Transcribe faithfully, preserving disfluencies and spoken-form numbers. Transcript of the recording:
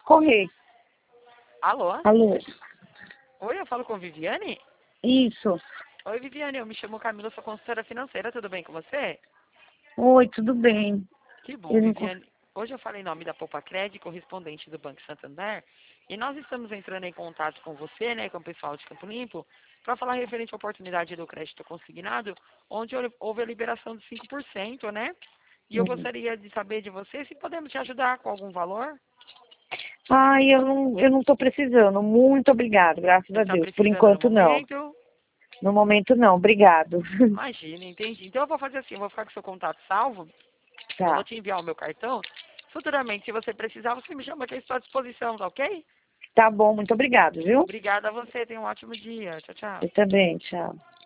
correr. Alô? Alô? Oi, eu falo com Viviane? Isso. Oi, Viviane, eu me chamo Camila, sou consultora financeira, tudo bem com você? Oi, tudo bem? Que bom, Eu não... con- Viviane. Hoje eu falei em nome da Poupa Crédito, correspondente do Banco Santander, e nós estamos entrando em contato com você, né, com o pessoal de Campo Limpo, para falar referente à oportunidade do crédito consignado, onde houve a liberação de cinco por cento, né? E eu Uhum. gostaria de saber de você se podemos te ajudar com algum valor. Ai, eu não, eu não tô precisando. Muito obrigado, graças Não a está Deus. Por precisando no enquanto, não. momento? No momento, não. Obrigado. Imagina, entendi. Então eu vou fazer assim, eu vou ficar com seu contato salvo, eu vou Tá. te enviar o meu cartão. Futuramente, se você precisar, você me chama que eu estou à disposição, tá ok? Tá bom, muito obrigado, viu? Obrigada a você, tenha um ótimo dia. Tchau, tchau. Eu também, tchau.